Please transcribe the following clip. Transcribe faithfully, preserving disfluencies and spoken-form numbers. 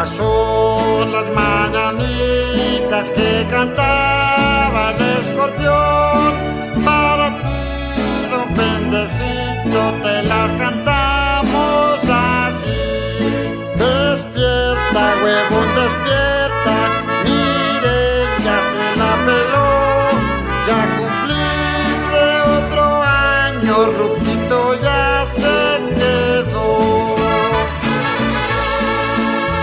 Estas son las mañanitas que cantaba el escorpión. Para ti, don Pendejito, te las cantamos así. Despierta, huevón, despierta. Mire, ya se la peló. Ya cumpliste otro año, Ruquito.